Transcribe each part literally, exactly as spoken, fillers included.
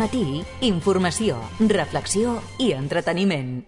matí, informació, reflexió i entreteniment.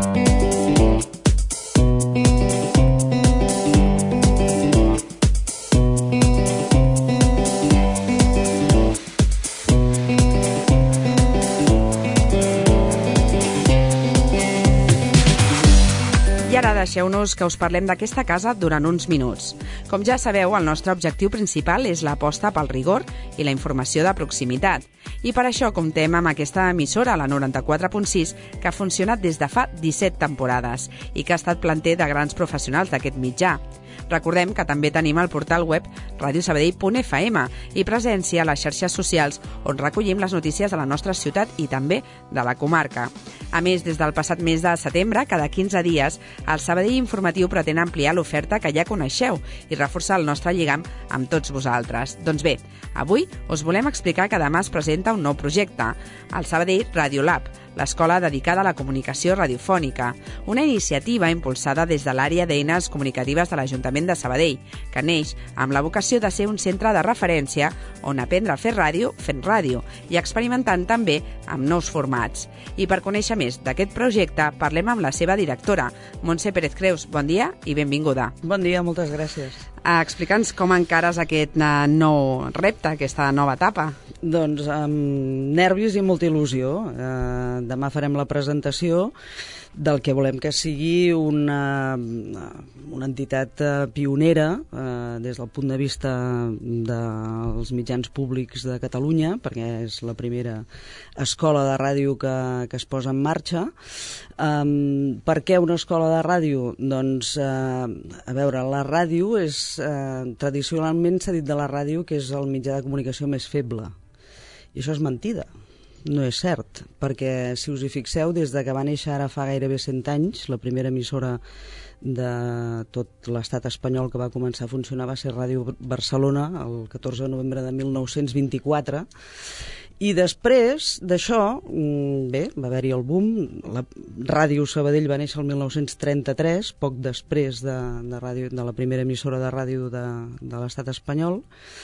I ara deixeu-nos que us parlem d'aquesta casa durant uns minuts. Com ja sabeu, el nostre objectiu principal és l'aposta pel rigor i la informació de proximitat. I per això comptem amb aquesta emissora, la noranta-quatre punt sis, que ha funcionat des de fa disset temporades i que ha estat planter de grans professionals d'aquest mitjà. Recordem que també tenim el portal web radio sabadell punt f m i presència a les xarxes socials on recollim les notícies de la nostra ciutat i també de la comarca. A més, des del passat mes de setembre, cada quinze dies, el Sabadell Informatiu pretén ampliar l'oferta que ja coneixeu i reforçar el nostre lligam amb tots vosaltres. Doncs bé, avui us volem explicar que demà es presenta un nou projecte, el Sabadell Radiolab, l'escola dedicada a la comunicació radiofònica, una iniciativa impulsada des de l'àrea d'eines comunicatives de l'Ajuntament de Sabadell, que neix amb la vocació de ser un centre de referència on aprendre a fer ràdio fent ràdio i experimentant també amb nous formats. I per conèixer més d'aquest projecte, parlem amb la seva directora, Montse Pérez Creus. Bon dia i benvinguda. Bon dia, moltes gràcies. Explica'ns com encares aquest nou repte, aquesta nova etapa. Doncs amb nervis i molta il·lusió. Eh, demà farem la presentació del que volem que sigui una, una entitat pionera eh, des del punt de vista dels mitjans públics de Catalunya, perquè és la primera escola de ràdio que, que es posa en marxa. Um, per què una escola de ràdio? Doncs, uh, a veure, la ràdio és, uh, tradicionalment s'ha dit de la ràdio que és el mitjà de comunicació més feble. I això és mentida. No és cert, perquè si us hi fixeu, des de que va néixer ara fa gairebé cent anys, la primera emissora de tot l'estat espanyol que va començar a funcionar va ser Ràdio Barcelona, el catorze de novembre de mil nou-cents vint-i-quatre, i després d'això, bé, va haver-hi el boom. La Ràdio Sabadell va néixer el mil nou-cents trenta-tres, poc després de, de, ràdio, de la primera emissora de ràdio de, de l'estat espanyol.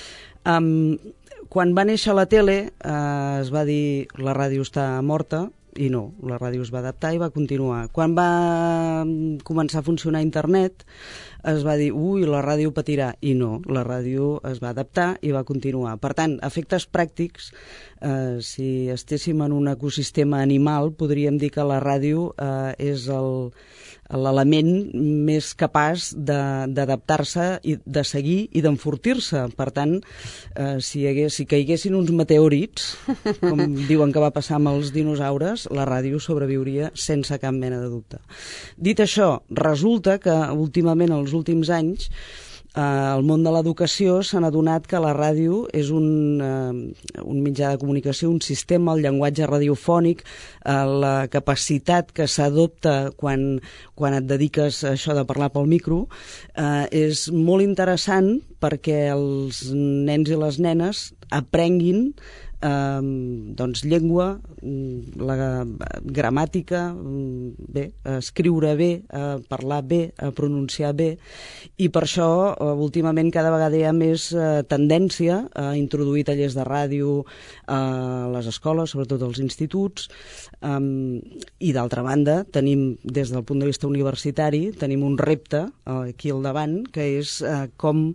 Um, quan va néixer la tele eh, es va dir la ràdio està morta, i no, la ràdio es va adaptar i va continuar. Quan va començar a funcionar internet es va dir, ui, la ràdio patirà, i no, la ràdio es va adaptar i va continuar. Per tant, a efectes pràctics, eh, si estéssim en un ecosistema animal, podríem dir que la ràdio eh, és el l'element més capaç d'adaptar-se i de seguir i d'enfortir-se. Per tant, eh, si, hagués, si caiguessin uns meteorits, com diuen que va passar amb els dinosaures, la ràdio sobreviuria sense cap mena de dubte. Dit això, resulta que últimament, els últims anys, eh, el món de l'educació s'ha adonat que la ràdio és un, eh, un mitjà de comunicació, un sistema, el llenguatge radiofònic, eh, la capacitat que s'adopta quan, quan et dediques a això de parlar pel micro, eh, és molt interessant perquè els nens i les nenes aprenguin eh, doncs llengua, la gramàtica, bé, escriure bé, eh, parlar bé, eh, pronunciar bé, i per això eh, últimament cada vegada hi ha més eh, tendència a introduir tallers de ràdio a les escoles, sobretot als instituts, eh, i d'altra banda tenim, des del punt de vista universitari, tenim un repte eh, aquí al davant, que és eh, com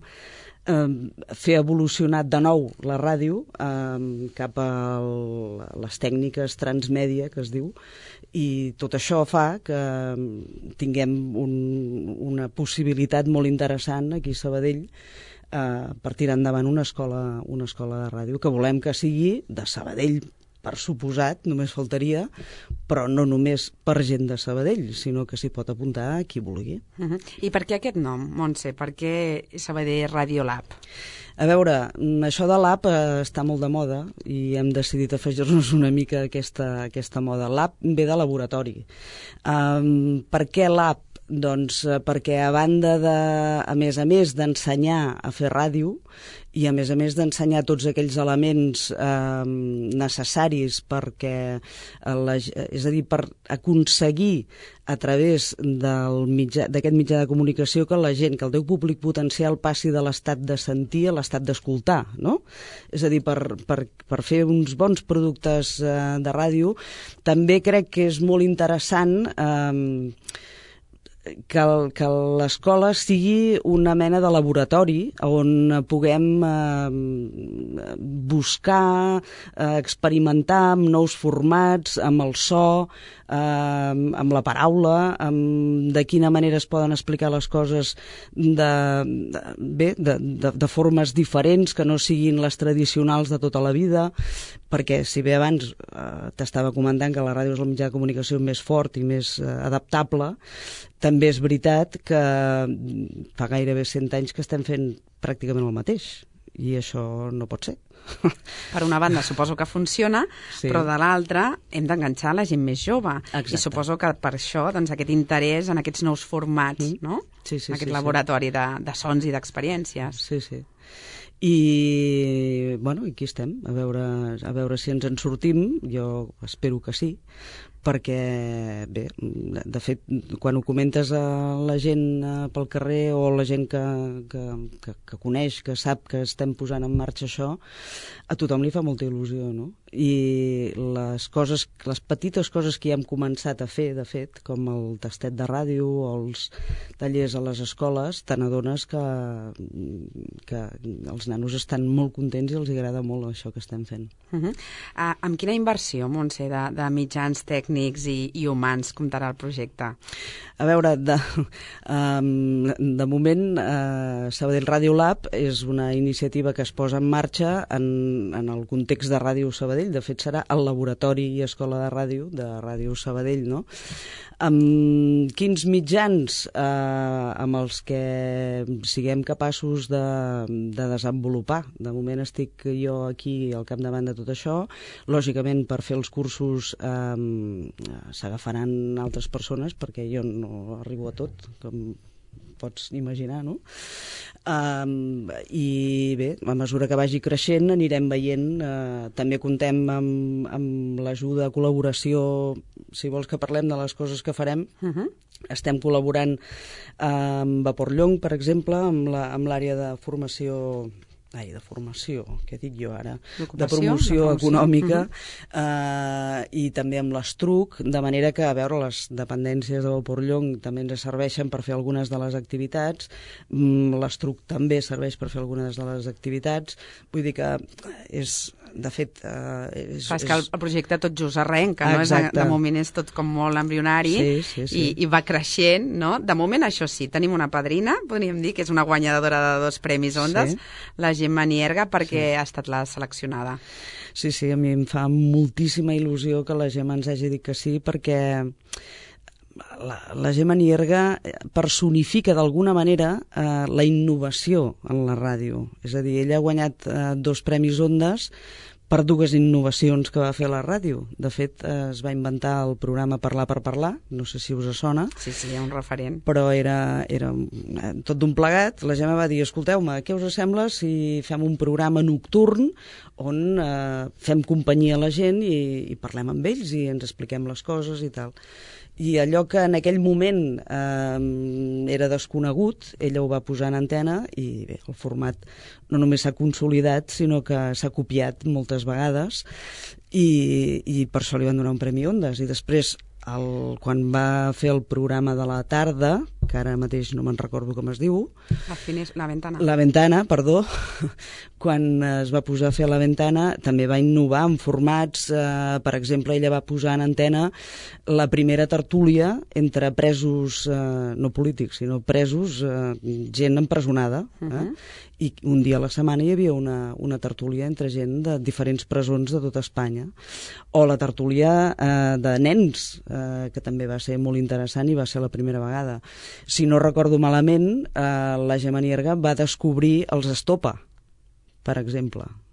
fer evolucionar de nou la ràdio eh, cap a les tècniques transmèdia, que es diu, i tot això fa que tinguem un, una possibilitat molt interessant aquí a Sabadell eh, per tirar endavant una escola, una escola de ràdio que volem que sigui de Sabadell, per suposat, només faltaria, però no només per gent de Sabadell, sinó que s'hi pot apuntar a qui vulgui. Uh-huh. I per què aquest nom, Montse? Per què Sabadell Radiolab? A veure, això de lab eh, està molt de moda i hem decidit afegir-nos una mica a aquesta, aquesta moda. Lab ve de laboratori. Um, per què lab? Doncs eh, perquè a banda de, a més a més d'ensenyar a fer ràdio i a més a més d'ensenyar tots aquells elements eh, necessaris perquè, la, és a dir, per aconseguir a través del mitjà, d'aquest mitjà de comunicació que la gent, que el teu públic potencial passi de l'estat de sentir a l'estat d'escoltar, no? És a dir, per, per, per fer uns bons productes eh, de ràdio, també crec que és molt interessant eh, que, el, que l'escola sigui una mena de laboratori on puguem eh, buscar, eh, experimentar amb nous formats, amb el so, eh, amb la paraula, amb de quina manera es poden explicar les coses de, de, bé, de, de, de formes diferents, que no siguin les tradicionals de tota la vida, perquè si bé abans eh, t'estava comentant que la ràdio és el mitjà de comunicació més fort i més eh, adaptable, també és veritat que fa gairebé cent anys que estem fent pràcticament el mateix, i això no pot ser. Per una banda suposo que funciona, sí. Però de l'altra hem d'enganxar la gent més jove. Exacte. I suposo que per això doncs, aquest interès en aquests nous formats, mm. no? Sí, sí, aquest sí, laboratori sí. De, de sons i d'experiències. Sí, sí. I, bueno, aquí estem, a veure, a veure si ens en sortim, jo espero que sí, perquè, bé, de fet, quan ho comentes a la gent pel carrer o la gent que, que, que, que coneix, que sap que estem posant en marxa això, a tothom li fa molta il·lusió, no? I les coses, les petites coses que ja hem començat a fer, de fet, com el tastet de ràdio o els tallers a les escoles, te n'adones que, que els nanos estan molt contents i els agrada molt això que estem fent. Uh -huh. uh, amb quina inversió, Montse, de, de mitjans tècnics i, i humans comptarà el projecte? A veure, de, um, de moment uh, Sabadell Radio Lab és una iniciativa que es posa en marxa en, en el context de Ràdio Sabadell. De fet, serà el laboratori i escola de ràdio de Ràdio Sabadell, no? Amb quins mitjans eh, amb els que siguem capaços de, de desenvolupar. De moment estic jo aquí al capdavant de tot això. Lògicament, per fer els cursos eh, s'agafaran altres persones, perquè jo no arribo a tot, com pots imaginar, no? Um, I bé, a mesura que vagi creixent anirem veient, uh, també contem amb, amb l'ajuda, col·laboració, si vols que parlem de les coses que farem. Uh-huh. Estem col·laborant amb Vapor Llong, per exemple, amb la, amb l'àrea de formació... Ai, de formació, què dic jo ara? De promoció econòmica, uh-huh. eh, i també amb l'Estruc, de manera que, a veure, les dependències de Vapor Llong també ens serveixen per fer algunes de les activitats, l'Estruc també serveix per fer algunes de les activitats, vull dir que és... De fet... Eh, és, és que el, el projecte tot just arrenca, no? És, de moment és tot com molt embrionari, sí, sí, sí. I, i va creixent, no? De moment, això sí, tenim una padrina, podríem dir que és una guanyadora de dos premis Ondas, sí. La Gemma Nierga, perquè sí. Ha estat la seleccionada. Sí, sí, a mi em fa moltíssima il·lusió que la Gemma ens hagi dit que sí, perquè... La, la Gemma Nierga personifica d'alguna manera eh, la innovació en la ràdio. És a dir, ella ha guanyat eh, dos premis Ondas per dues innovacions que va fer a la ràdio. De fet, eh, es va inventar el programa Parlar per Parlar, no sé si us sona. Sí, sí, hi ha un referent. Però era, era tot d'un plegat. La Gemma va dir, escolteu-me, què us sembla si fem un programa nocturn on eh, fem companyia a la gent i, i parlem amb ells i ens expliquem les coses i tal. I allò que en aquell moment eh, era desconegut, ella ho va posar en antena i bé, el format no només s'ha consolidat, sinó que s'ha copiat moltes vegades i, i per això li van donar un premi Ondas. I després, el, quan va fer el programa de la tarda, que ara mateix no me'n recordo com es diu... La, finis, la Ventana. La Ventana, perdó. Quan es va posar a fer La Ventana, també va innovar en formats. Eh, per exemple, ella va posar en antena la primera tertúlia entre presos, eh, no polítics, sinó presos, eh, gent empresonada. Eh? Uh-huh. I un dia a la setmana hi havia una, una tertúlia entre gent de diferents presons de tota Espanya. O la tertúlia eh, de nens, eh, que també va ser molt interessant i va ser la primera vegada. Si no recordo malament, eh, la Gemma Nierga va descobrir els Estopa, per exemple.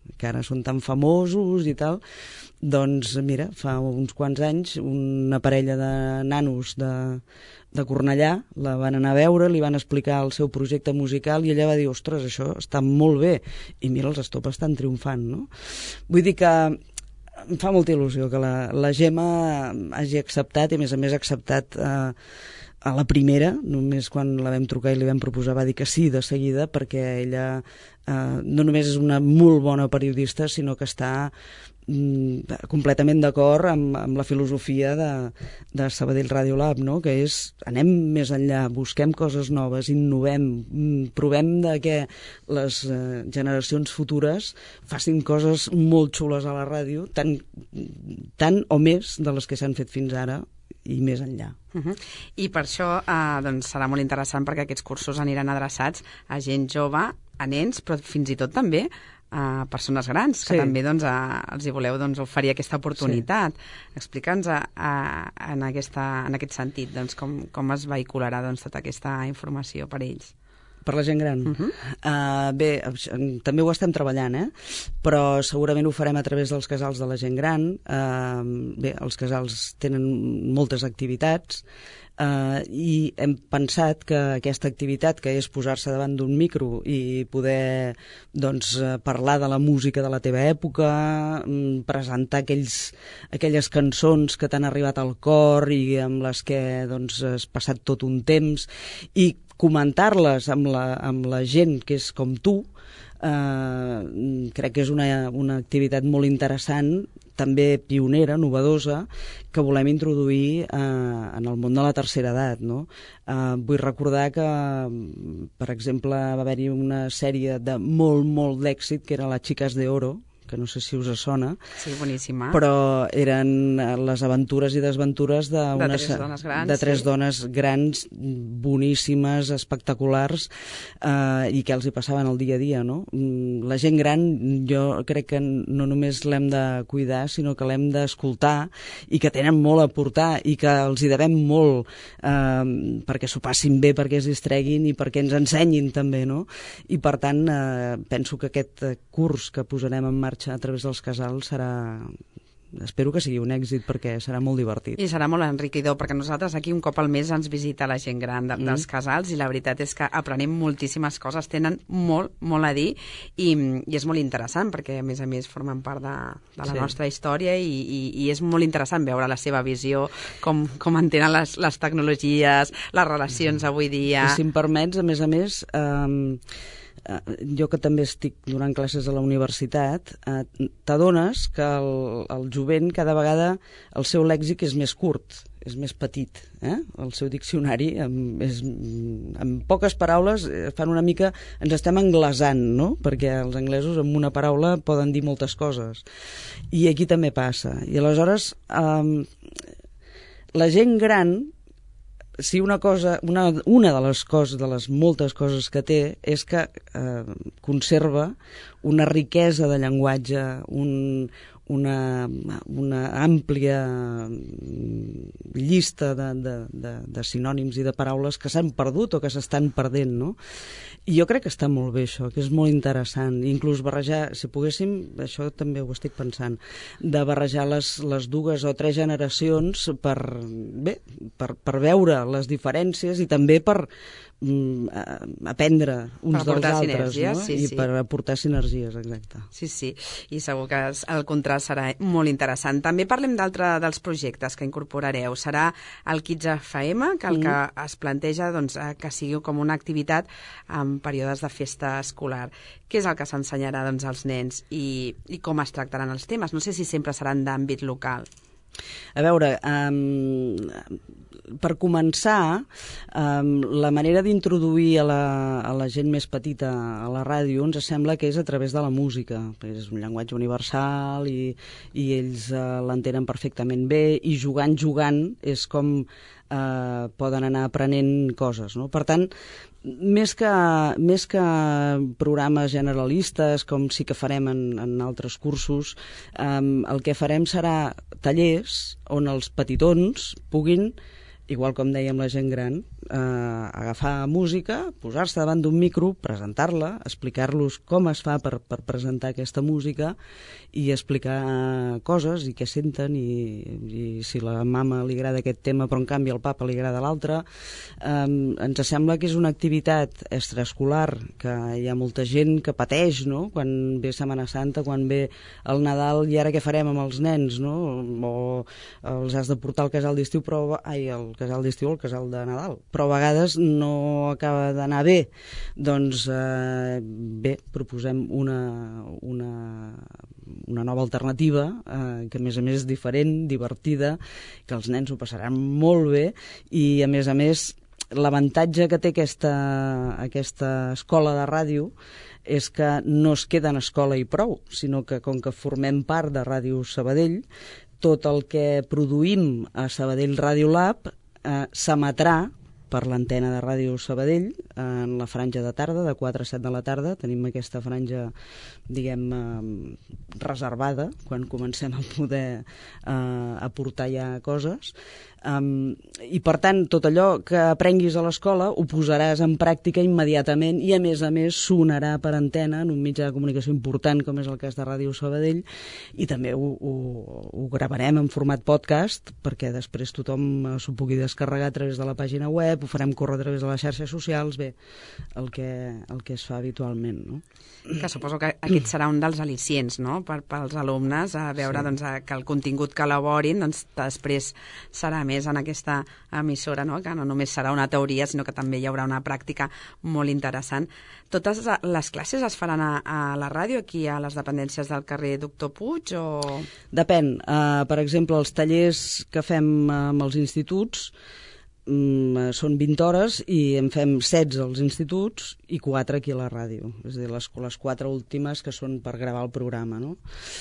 que ara són tan famosos i tal, doncs mira, fa uns quants anys una parella de nanos de, de Cornellà la van anar a veure, li van explicar el seu projecte musical i ella va dir, ostres, això està molt bé, i mira, els Estopa estan triomfant, no? Vull dir que em fa molta il·lusió que la, la Gemma hagi acceptat, i a més a més ha acceptat eh, a la primera, només quan la vam trucar i li vam proposar va dir que sí de seguida, perquè ella eh, no només és una molt bona periodista, sinó que està mm, completament d'acord amb, amb la filosofia de, de Sabadell Radio Lab, no? Que és, anem més enllà, busquem coses noves, innovem, mm, provem de que les eh, generacions futures facin coses molt xules a la ràdio, tant, tant o més de les que s'han fet fins ara, i més enllà. Uh -huh. I per això eh, doncs serà molt interessant, perquè aquests cursos aniran adreçats a gent jove, a nens, però fins i tot també a persones grans, que sí. també doncs, a, els hi voleu doncs, oferir aquesta oportunitat. Sí. Explica'ns a, a, en, aquesta, en aquest sentit doncs, com, com es vehicularà doncs, tota aquesta informació per a ells. Per la gent gran? Uh-huh. uh, bé, també ho estem treballant, eh? Però segurament ho farem a través dels casals de la gent gran. Uh, bé, els casals tenen moltes activitats uh, i hem pensat que aquesta activitat, que és posar-se davant d'un micro i poder doncs, parlar de la música de la teva època, presentar aquells, aquelles cançons que t'han arribat al cor i amb les que doncs, has passat tot un temps, i comentar-les amb la, amb la gent que és com tu, eh, crec que és una, una activitat molt interessant, també pionera, novedosa, que volem introduir eh, en el món de la tercera edat, no? Eh, vull recordar que, per exemple, va haver-hi una sèrie de molt, molt d'èxit, que era la Chicas de Oro, que no sé si us sona. Sí, boníssima. Però eren les aventures i desventures de, de tres dones grans, de tres sí. dones grans boníssimes, espectaculars, eh, i que els hi passaven el dia a dia, no? La gent gran, jo crec que no només l'hem de cuidar, sinó que l'hem d'escoltar, i que tenen molt a aportar, i que els hi devem molt eh, perquè s'ho passin bé, perquè es distreguin i perquè ens ensenyin també, no? I per tant, eh, penso que aquest curs que posarem en marxa a través dels casals serà, espero que sigui un èxit, perquè serà molt divertit. I serà molt enriquidor, perquè nosaltres aquí un cop al mes ens visita la gent gran de, mm. dels casals, i la veritat és que aprenem moltíssimes coses, tenen molt, molt a dir, i, i és molt interessant, perquè a més a més formen part de, de la sí. nostra història, i, i, i és molt interessant veure la seva visió, com, com entenen les, les tecnologies, les relacions mm. avui dia. I si em permets, a més a més... Eh, jo que també estic donant classes a la universitat, eh, t'adones que el, el jovent cada vegada el seu lèxic és més curt, és més petit, eh? El seu diccionari amb, és, amb poques paraules fan una mica, ens estem anglesant, no? Perquè els anglesos amb una paraula poden dir moltes coses, i aquí també passa, i aleshores eh, la gent gran, si una cosa, una, una de les coses, de les moltes coses que té, és que eh, conserva una riquesa de llenguatge, un, una, una àmplia llista de, de, de, de sinònims i de paraules que s'han perdut o que s'estan perdent, no? I jo crec que està molt bé això, que és molt interessant. Inclús barrejar, si poguéssim, això també ho estic pensant, de barrejar les, les dues o tres generacions per, bé, per, per veure les diferències i també per mm, aprendre uns dels altres, no? Sí, I sí. per aportar sinergies, exacte. Sí, sí, i segur que el contrast serà molt interessant. També parlem d'altre dels projectes que incorporareu. Serà el Kids F M, que el mm. que es planteja doncs, que sigui com una activitat en períodes de festa escolar. Què és el que s'ensenyarà doncs, als nens i, i com es tractaran els temes? No sé si sempre seran d'àmbit local. A veure, um, per començar, um, la manera d'introduir a, la, a la gent més petita a la ràdio ens sembla que és a través de la música. És un llenguatge universal i, i ells uh, l'entenen perfectament bé, i jugant, jugant és com uh, poden anar aprenent coses, no? Per tant, més que, més que programes generalistes, com sí que farem en, en altres cursos, um, el que farem serà tallers on els petitons puguin igual com dèiem la gent gran, eh, agafar música, posar-se davant d'un micro, presentar-la, explicar-los com es fa per, per presentar aquesta música i explicar coses i què senten i, i si la mama li agrada aquest tema però en canvi al papa li agrada l'altre. Eh, ens sembla que és una activitat extraescolar que hi ha molta gent que pateix, no?, quan ve Setmana Santa, quan ve el Nadal i ara què farem amb els nens, no?, o els has de portar al casal d'estiu, però ai, el casal d'estiu o el casal de Nadal, però a vegades no acaba d'anar bé. Doncs eh, bé, proposem una, una, una nova alternativa eh, que a més a més és diferent, divertida, que els nens ho passaran molt bé i a més a més l'avantatge que té aquesta, aquesta escola de ràdio és que no es queda en escola i prou, sinó que com que formem part de Ràdio Sabadell, tot el que produïm a Sabadell Radio Lab eh, s'emetrà per l'antena de Ràdio Sabadell en la franja de tarda, de quatre a set de la tarda. Tenim aquesta franja, diguem, eh, reservada, quan comencem a poder eh, aportar ja coses. Um, I, per tant, tot allò que aprenguis a l'escola ho posaràs en pràctica immediatament i, a més a més, sonarà per antena en un mitjà de comunicació important com és el cas de Ràdio Sabadell i també ho, ho, ho gravarem en format podcast perquè després tothom s'ho pugui descarregar a través de la pàgina web, ho farem córrer a través de les xarxes socials, bé, el que, el que es fa habitualment, no? Que suposo que aquest serà un dels al·licients, no?, per, pels alumnes, a veure sí. doncs, que el contingut que elaborin doncs, després serà més en aquesta emissora, no?, que no només serà una teoria, sinó que també hi haurà una pràctica molt interessant. Totes les classes es faran a, a la ràdio, aquí a les dependències del carrer Doctor Puig, o...? Depèn. Uh, per exemple, els tallers que fem amb els instituts um, són vint hores i en fem setze als instituts i quatre aquí a la ràdio. És a dir, les, les quatre últimes que són per gravar el programa, no?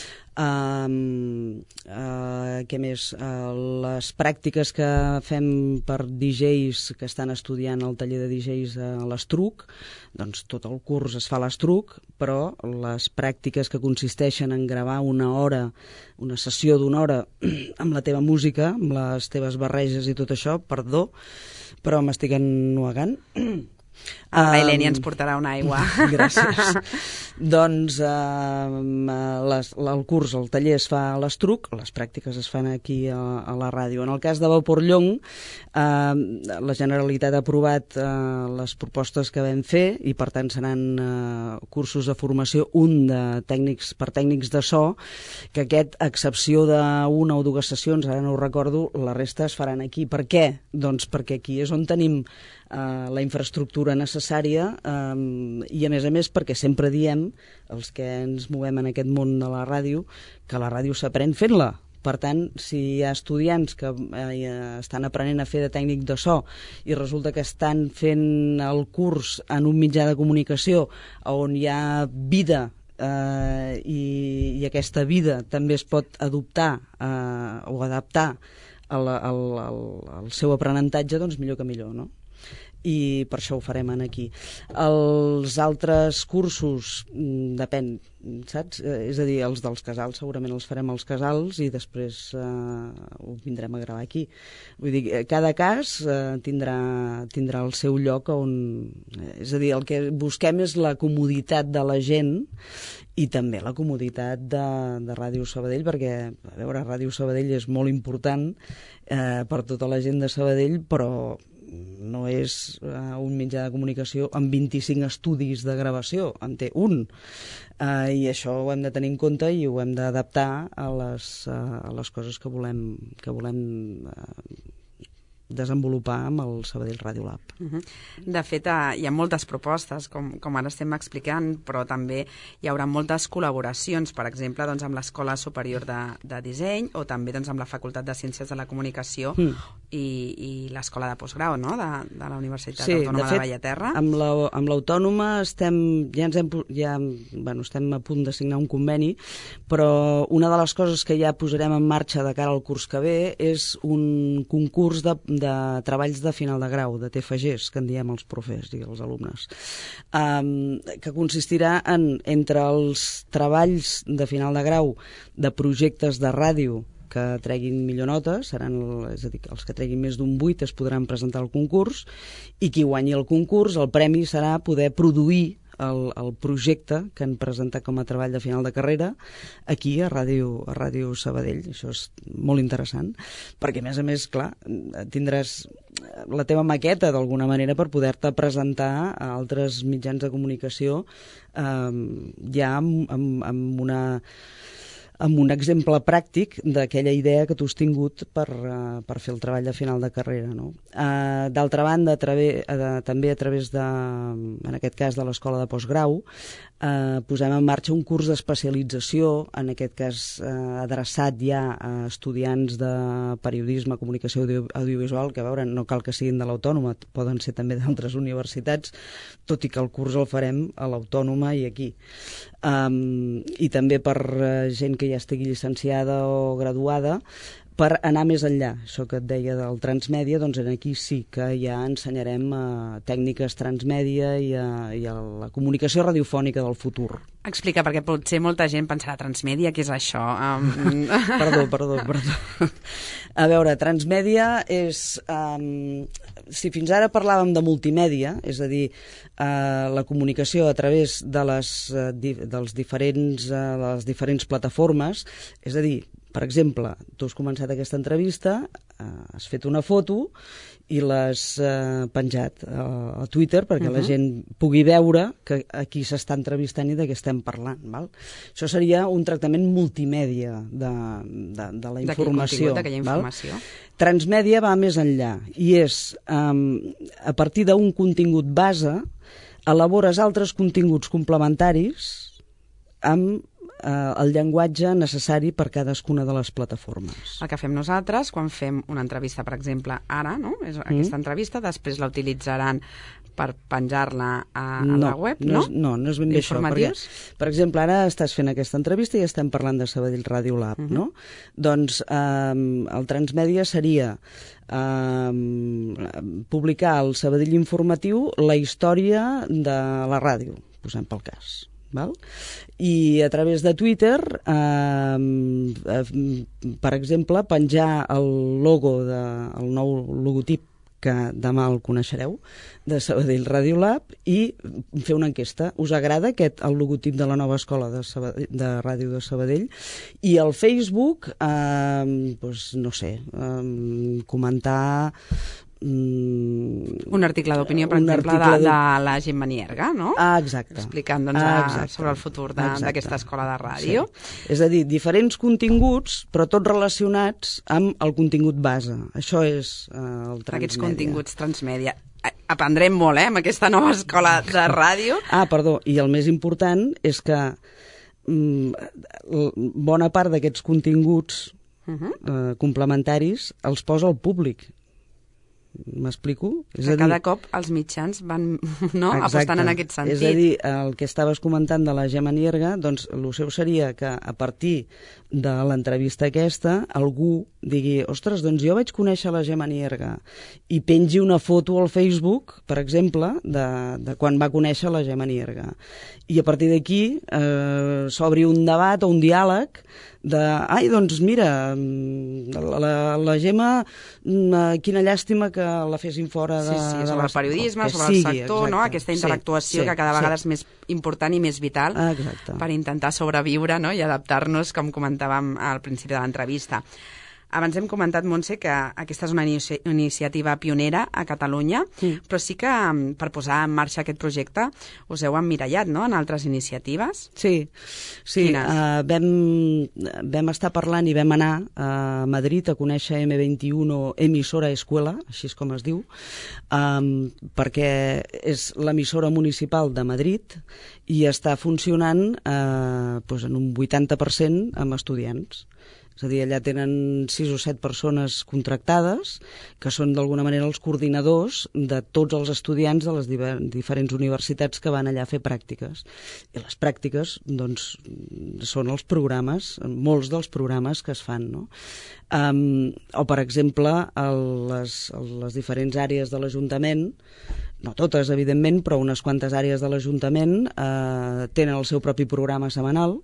Um, uh, què més? Uh, les pràctiques que fem per D Js que estan estudiant el taller de D Js a l'Estruc, doncs tot el curs es fa a l'Estruc, però les pràctiques que consisteixen en gravar una hora, una sessió d'una hora amb la teva música, amb les teves barreges i tot això, perdó, però m'estic ennuegant. Ah, la Ilènia ens portarà una aigua. Gràcies. Doncs eh, les, el curs, el taller es fa a l'Estruc, les pràctiques es fan aquí a, a la ràdio. En el cas de Vaporllong, eh, la Generalitat ha aprovat eh, les propostes que vam fer i per tant seran eh, cursos de formació, un de tècnics per tècnics de so, que aquest, a excepció d'una o dues sessions, ara no ho recordo, la resta es faran aquí. Per què? Doncs perquè aquí és on tenim eh, la infraestructura necessària eh, i a més a més perquè sempre diem, els que ens movem en aquest món de la ràdio, que la ràdio s'aprèn fent-la. Per tant, si hi ha estudiants que eh, estan aprenent a fer de tècnic de so i resulta que estan fent el curs en un mitjà de comunicació on hi ha vida eh, i, i aquesta vida també es pot adoptar eh, o adaptar al, al, al, al seu aprenentatge, doncs millor que millor, no? I per això ho farem aquí. Els altres cursos, depèn, saps? És a dir, els dels casals segurament els farem als casals i després eh, ho vindrem a gravar aquí. Vull dir, cada cas eh, tindrà, tindrà el seu lloc on... És a dir, el que busquem és la comoditat de la gent i també la comoditat de, de Ràdio Sabadell, perquè, a veure, Ràdio Sabadell és molt important eh, per tota la gent de Sabadell, però no és uh, un mitjà de comunicació amb vint-i-cinc estudis de gravació, en té un. Uh, I això ho hem de tenir en compte i ho hem d'adaptar a, les, uh, a les coses que volem, que volem uh, desenvolupar amb el Sabadell Radio Lab. Uh-huh. De fet, hi ha moltes propostes, com, com ara estem explicant, però també hi haurà moltes col·laboracions, per exemple, doncs, amb l'Escola Superior de, de Disseny o també doncs, amb la Facultat de Ciències de la Comunicació mm. i, i l'Escola de Postgrau, no?, de, de la Universitat sí, Autònoma de, fet, de Bellaterra. Amb la, amb l'Autònoma estem, ja ens hem, ja, bueno, estem a punt de signar un conveni, però una de les coses que ja posarem en marxa de cara al curs que ve és un concurs de de treballs de final de grau, de T F Gs, que en diem els profes i els alumnes, um, que consistirà en, entre els treballs de final de grau de projectes de ràdio que treguin millor nota, seran, és a dir, els que treguin més d'un vuit es podran presentar al concurs, i qui guanyi el concurs, el premi serà poder produir El, el projecte que han presentat com a treball de final de carrera aquí a Ràdio, a Ràdio Sabadell. Això és molt interessant, perquè a més a més, clar, tindràs la teva maqueta d'alguna manera per poder-te presentar a altres mitjans de comunicació eh, ja amb, amb, amb una amb un exemple pràctic d'aquella idea que tu has tingut per, uh, per fer el treball de final de carrera, no? Uh, D'altra banda, a través, uh, també a través de, en aquest cas, de l'Escola de Postgrau, uh, posem en marxa un curs d'especialització, en aquest cas uh, adreçat ja a estudiants de periodisme, comunicació audio audiovisual, que a veure, no cal que siguin de l'Autònoma, poden ser també d'altres universitats, tot i que el curs el farem a l'Autònoma i aquí. Um, I també per uh, gent que ja estigui llicenciada o graduada, per anar més enllà. Això que et deia del transmèdia, doncs aquí sí que ja ensenyarem uh, tècniques transmèdia i, uh, i a la comunicació radiofònica del futur. Explica, perquè potser molta gent pensarà transmèdia, què és això? Um... perdó, perdó, perdó. A veure, transmèdia és... Um, si fins ara parlàvem de multimèdia, és a dir, uh, la comunicació a través de les, uh, di dels diferents, uh, les diferents plataformes, és a dir, per exemple, tu has començat aquesta entrevista, uh, has fet una foto i l'has uh, penjat uh, a Twitter perquè uh-huh. la gent pugui veure que aquí s'està entrevistant i de què estem parlant. Val? Això seria un tractament multimèdia de, de, de la informació. D'aquella informació. Val? Transmèdia va més enllà i és, um, a partir d'un contingut base, elabores altres continguts complementaris amb eh, el llenguatge necessari per cadascuna de les plataformes. El que fem nosaltres, quan fem una entrevista, per exemple, ara, no? És aquesta mm. entrevista, després la utilitzaran per penjar-la a, a no, la web, no? No, és, no, no és ben bé això. Perquè, per exemple, ara estàs fent aquesta entrevista i estem parlant de Sabadell Radio Lab, uh-huh. no? Doncs eh, el transmèdia seria eh, publicar al Sabadell Informatiu la història de la ràdio, posem pel cas. Val? I a través de Twitter, eh, eh, per exemple, penjar el logo, de, el nou logotip que demà el coneixereu, de Sabadell Radio Lab, i fer una enquesta. Us agrada aquest, el logotip de la nova escola de, Sabadell, de ràdio de Sabadell? I al Facebook, eh, doncs, no sé, eh, comentar... Un article d'opinió, per exemple, de, de la Gemma Nierga, no? Ah, exacte. Explicant doncs, ah, exacte. sobre el futur d'aquesta escola de ràdio. Sí. És a dir, diferents continguts, però tots relacionats amb el contingut base. Això és eh, el transmèdia. Aquests continguts transmèdia. Aprendrem molt, eh, amb aquesta nova escola de ràdio. Ah, perdó, i el més important és que mm, bona part d'aquests continguts uh-huh. eh, complementaris els posa el públic. M'explico? És que a dir, cada cop els mitjans van no, apostant en aquest sentit. És a dir, el que estaves comentant de la Gemma Nierga, doncs el seu seria que a partir de l'entrevista aquesta algú digui, ostres, doncs jo vaig conèixer la Gemma Nierga i pengi una foto al Facebook, per exemple, de, de quan va conèixer la Gemma Nierga. I a partir d'aquí eh, s'obri un debat o un diàleg de, ai, doncs mira, la, la, la Gemma, quina llàstima que la fessin fora de... Sí, sí, de sobre les, el periodisme, sobre sigui, el sector, exacte, no? Aquesta interactuació sí, que cada vegada sí. és més important i més vital exacte. per intentar sobreviure, no? I adaptar-nos, com comentàvem al principi de l'entrevista. Abans hem comentat, Montse, que aquesta és una inici iniciativa pionera a Catalunya, mm. però sí que per posar en marxa aquest projecte us heu emmirallat, no?, en altres iniciatives. Sí, sí. Uh, vam, vam estar parlant i vam anar a Madrid a conèixer eme vint i u, emissora escuela, així és com es diu, um, perquè és l'emissora municipal de Madrid i està funcionant uh, doncs en un vuitanta per cent amb estudiants. És a dir, allà tenen sis o set persones contractades, que són d'alguna manera els coordinadors de tots els estudiants de les diferents universitats que van allà a fer pràctiques. I les pràctiques, doncs, són els programes, molts dels programes que es fan, no? Um, o, per exemple, el, les, les diferents àrees de l'Ajuntament, no totes, evidentment, però unes quantes àrees de l'Ajuntament eh, tenen el seu propi programa setmanal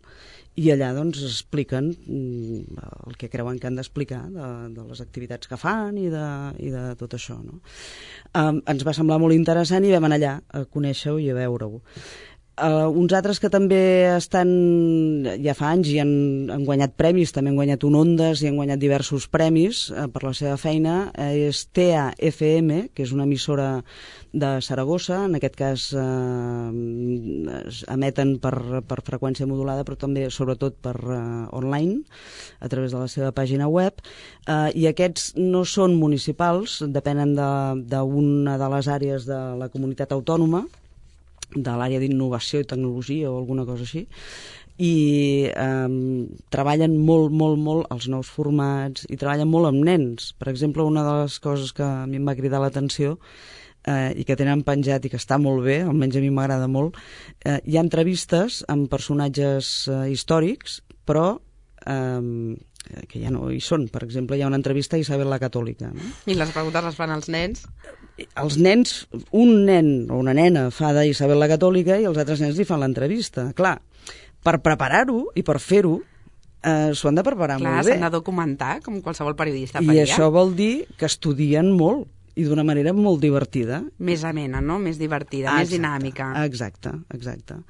i allà doncs expliquen el que creuen que han d'explicar de, de les activitats que fan i de, i de tot això, no? Um, ens va semblar molt interessant i vam anar allà a conèixer-ho i a veure-ho. Uh, uns altres que també estan ja fa anys i han, han guanyat premis, també han guanyat un Ondas i han guanyat diversos premis uh, per la seva feina, uh, és T A F M, que és una emissora de Saragossa, en aquest cas uh, emeten per, per freqüència modulada, però també sobretot per uh, online, a través de la seva pàgina web, uh, i aquests no són municipals, depenen d'una de, de les àrees de la comunitat autònoma, de l'àrea d'innovació i tecnologia o alguna cosa així, i eh, treballen molt, molt, molt els nous formats i treballen molt amb nens. Per exemple, una de les coses que a mi em va cridar l'atenció eh, i que tenen penjat i que està molt bé, almenys a mi m'agrada molt, eh, hi ha entrevistes amb personatges eh, històrics, però eh, que ja no hi són. Per exemple, hi ha una entrevista a Isabel la Catòlica. No? I les preguntes les fan els nens? Els nens, un nen o una nena fa d'Isabel la Catòlica i els altres nens li fan l'entrevista. Clar, per preparar-ho i per fer-ho, eh, s'ho han de preparar Clar, molt bé. S'han de documentar, com qualsevol periodista I faria. I això vol dir que estudien molt i d'una manera molt divertida. Més amena, no? Més divertida, exacte, més dinàmica. Exacte, exacte.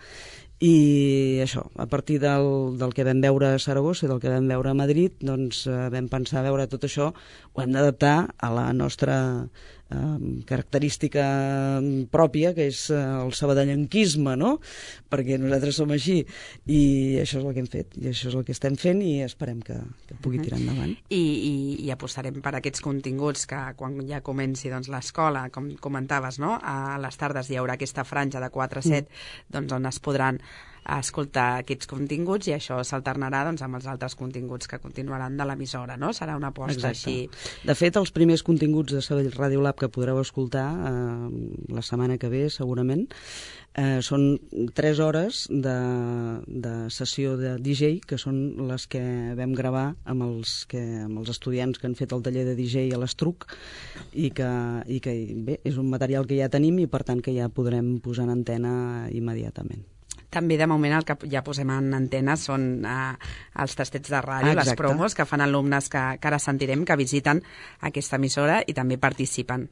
I això, a partir del, del que vam veure a Saragossa i del que vam veure a Madrid, doncs eh, vam pensar, a veure, tot això ho hem d'adaptar a la nostra eh, característica pròpia, que és eh, el sabadellenquisme, no? Perquè nosaltres som així, i això és el que hem fet, i això és el que estem fent, i esperem que, que pugui tirar endavant. I, i, i apostarem per aquests continguts que quan ja comenci doncs, l'escola, com comentaves, no? A les tardes hi haurà aquesta franja de quatre a set, mm. doncs, on es podran a escoltar aquests continguts i això s'alternarà doncs, amb els altres continguts que continuaran de l'emissora, no? Serà una aposta Exacte. Així. De fet, els primers continguts de Sabadell Radio Lab que podreu escoltar eh, la setmana que ve, segurament, eh, són tres hores de, de sessió de D J, que són les que vam gravar amb els, que, amb els estudiants que han fet el taller de D J a l'Estruc i que, i que bé, és un material que ja tenim i per tant que ja podrem posar en antena immediatament. També, de moment, el que ja posem en antena són uh, els tastets de ràdio, Exacte. Les promos que fan alumnes que, que ara sentirem, que visiten aquesta emissora i també participen.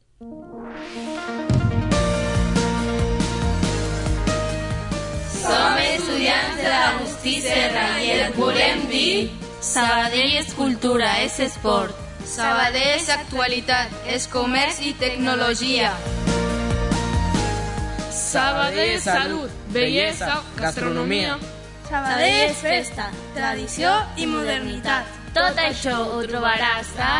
Som estudiants de l'Agustí Serra i et volem dir Sabadell és cultura, és esport. Sabadell és actualitat, és comerç i tecnologia. Sabadell és salut, bellesa, gastronomia. Sabadell és festa, tradició i modernitat. Tot això ho trobaràs a...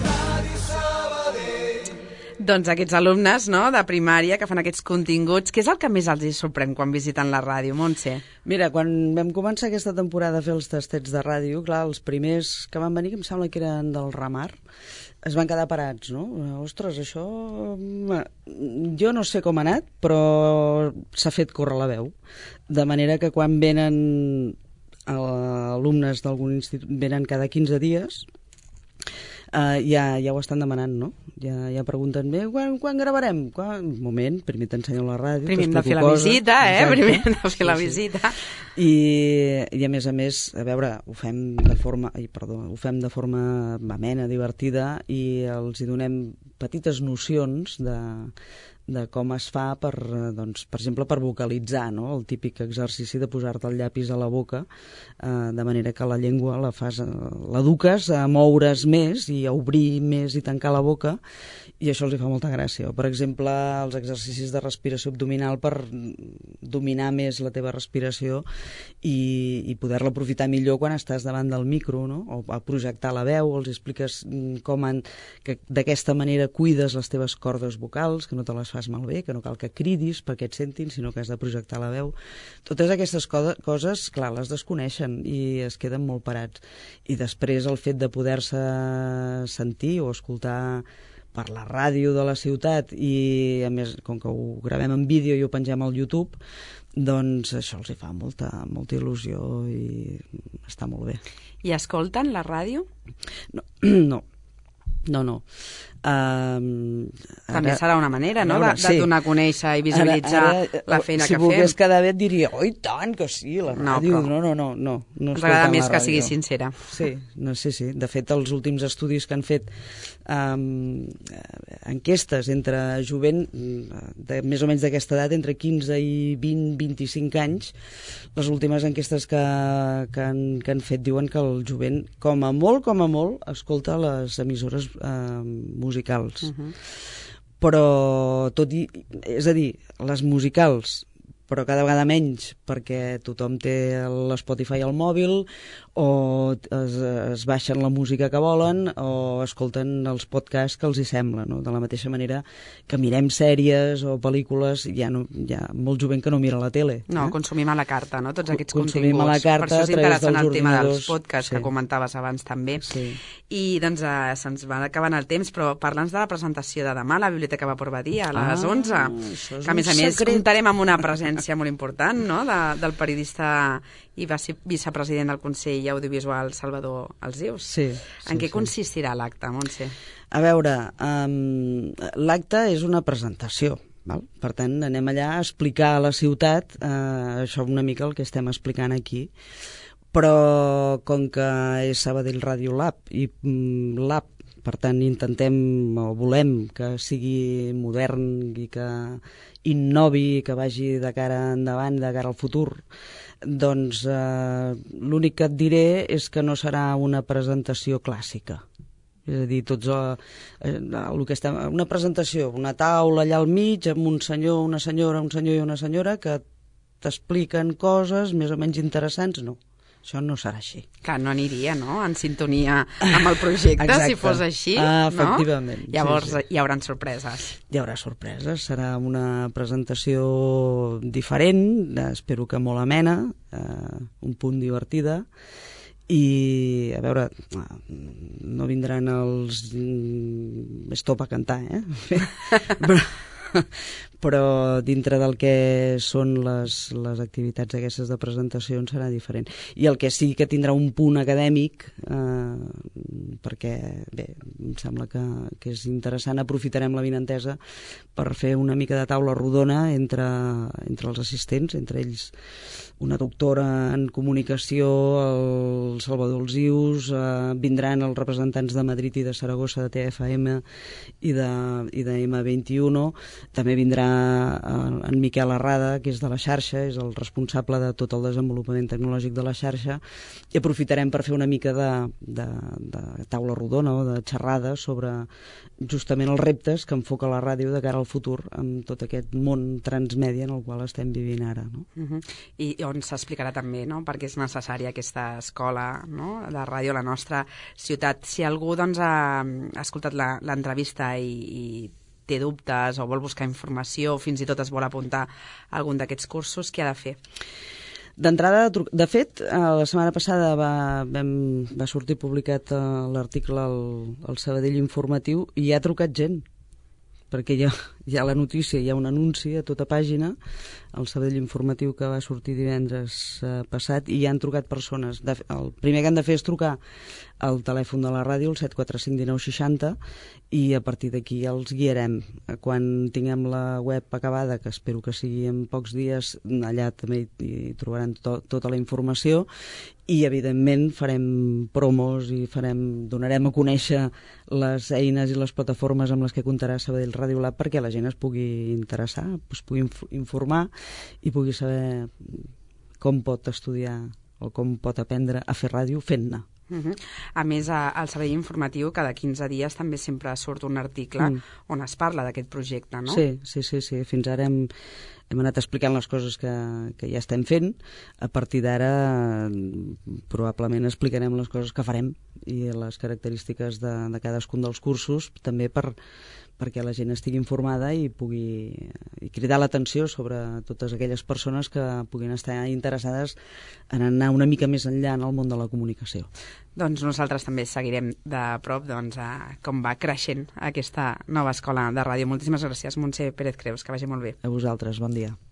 Doncs aquests alumnes, no?, de primària que fan aquests continguts, què és el que més els sorprèn quan visiten la ràdio, Montse? Mira, quan vam començar aquesta temporada a fer els tastets de ràdio, clar, els primers que van venir, que em sembla que eren del Ramar, es van quedar parats, no? Ostres, això... Jo no sé com ha anat, però s'ha fet córrer la veu. De manera que quan venen alumnes d'algun institut, venen cada quinze dies, uh, ja, ja ho estan demanant, no? Ja, ja pregunten, bé, quan, quan gravarem? Quan? Un moment, primer t'ensenyo la ràdio, primer hem de fer la cosa. visita, eh? Exacte. Primer hem de fer sí, la sí. visita. I, I a més a més, a veure, ho fem de forma, ai, perdó, ho fem de forma amena, divertida, i els hi donem petites nocions de, de com es fa per, doncs, per exemple, per vocalitzar, no? El típic exercici de posar-te el llapis a la boca, eh, de manera que la llengua la fas, l'eduques a moure's més i a obrir més i tancar la boca, i això els hi fa molta gràcia. O, per exemple, els exercicis de respiració abdominal per dominar més la teva respiració i, i poder-la aprofitar millor quan estàs davant del micro, no? O a projectar la veu, els expliques com en, que d'aquesta manera cuides les teves cordes vocals, que no te les fas malbé, que no cal que cridis perquè et sentin, sinó que has de projectar la veu. Totes aquestes co coses, clar, les desconeixen i es queden molt parats. I després el fet de poder-se sentir o escoltar per la ràdio de la ciutat i, a més, com que ho gravem en vídeo i ho pengem al YouTube, doncs això els hi fa molta, molta il·lusió i està molt bé. I escolten la ràdio? No, no, no. no. Um, També ara, serà una manera, no?, veure, de, de donar a conèixer i visualitzar ara, ara, la feina si que fem. Si volgués quedar bé et diria, oi tant que sí, la No, ràdio, però- no, no, no, no, no Ens agrada escoltant més la que ràdio. sigui sincera. Sí, no, sí, sí. De fet, els últims estudis que han fet um, enquestes entre jovent de més o menys d'aquesta edat, entre quinze i vint, vint-i-cinc anys, les últimes enquestes que, que, han, que han fet diuen que el jovent, com a molt, com a molt, escolta les emissores uh, musicals. Uh-huh. Però tot i... És a dir, les musicals, però cada vegada menys, perquè tothom té l'Spotify al mòbil, o es, es baixen la música que volen, o escolten els podcasts que els hi sembla, no? De la mateixa manera que mirem sèries o pel·lícules, hi ha, no, hi ha molt jovent que no mira la tele. No, eh? consumim a la carta, no?, tots aquests Consumim continguts. a la carta per això és a través interessant dels el tema dels ordinadors. podcasts Sí. que comentaves abans també. Sí. I doncs eh, se'ns va acabant el temps, però parla'ns de la presentació de demà a la Biblioteca Vapor Badia, a les Ah, onze, això és que a més a un més secret. comptarem amb una presència molt important, no?, de, del periodista i vicepresident del Consell Audiovisual Salvador Alsius. Sí, En sí, què sí. consistirà l'acte, Montse? A veure, um, l'acte és una presentació, val? Per tant, anem allà a explicar a la ciutat uh, això una mica el que estem explicant aquí. Però com que és Sabadell Radio Lab i mm, Lab, per tant intentem o volem que sigui modern i que innovi, que vagi de cara endavant, de cara al futur, doncs eh, l'únic que et diré és que no serà una presentació clàssica. És a dir, tots eh, eh, el que estem, una presentació, una taula allà al mig amb un senyor, una senyora, un senyor i una senyora que t'expliquen coses més o menys interessants, no. Això no serà així. Clar, no aniria, no?, en sintonia amb el projecte, Exacte. si fos així, Ah, no? efectivament, sí, Llavors sí. hi haurà sorpreses. Hi haurà sorpreses, serà una presentació diferent, eh, espero que molt amena, eh, un punt divertida, i a veure, no vindran els mm, stop a cantar, eh? però, però dintre del que són les, les activitats aquestes de presentacions serà diferent. I el que sí que tindrà un punt acadèmic, eh, perquè bé, em sembla que, que és interessant, aprofitarem la vinentesa per fer una mica de taula rodona entre, entre els assistents, entre ells una doctora en comunicació, el Salvador Alsius, eh, vindran els representants de Madrid i de Saragossa, de T F M i de, i de ema vint i u. També vindrà en Miquel Arrada, que és de la xarxa, és el responsable de tot el desenvolupament tecnològic de la xarxa, i aprofitarem per fer una mica de, de, de taula rodona o de xerrada sobre justament els reptes que enfoca la ràdio de cara al futur amb tot aquest món transmèdia en el qual estem vivint ara. No? Uh-huh. I on s'explicarà també, no?, perquè és necessària aquesta escola, no?, de ràdio a la nostra ciutat. Si algú doncs, ha escoltat la- l'entrevista i, i té dubtes o vol buscar informació o fins i tot es vol apuntar a algun d'aquests cursos, què ha de fer? D'entrada, tru- de fet, eh, la setmana passada va, vam, va sortir publicat eh, l'article al, al Sabadell Informatiu i hi ha trucat gent, perquè hi ha, hi ha la notícia, hi ha un anunci a tota pàgina, al Sabadell Informatiu, que va sortir divendres eh, passat, i hi han trucat persones. De, el primer que han de fer és trucar al telèfon de la ràdio, el set quatre cinc dinou seixanta, i a partir d'aquí ja els guiarem. Quan tinguem la web acabada, que espero que sigui en pocs dies, allà també hi, hi trobaran to, tota la informació, i evidentment farem promos i farem, donarem a conèixer les eines i les plataformes amb les que comptarà Sabadell Radio Lab perquè la gent es pugui interessar, es pugui inf informar i pugui saber com pot estudiar o com pot aprendre a fer ràdio fent-ne. Uh-huh. A més, a, al Sabadell Informatiu cada quinze dies també sempre surt un article Mm. on es parla d'aquest projecte, no? Sí, sí, sí, sí. Fins ara hem, hem anat explicant les coses que, que ja estem fent. A partir d'ara probablement explicarem les coses que farem i les característiques de, de cadascun dels cursos, també per, perquè la gent estigui informada i pugui i cridar l'atenció sobre totes aquelles persones que puguin estar interessades en anar una mica més enllà en el món de la comunicació. Doncs nosaltres també seguirem de prop doncs, a com va creixent aquesta nova escola de ràdio. Moltíssimes gràcies, Montse Pérez Creus, que vagi molt bé. A vosaltres, bon dia.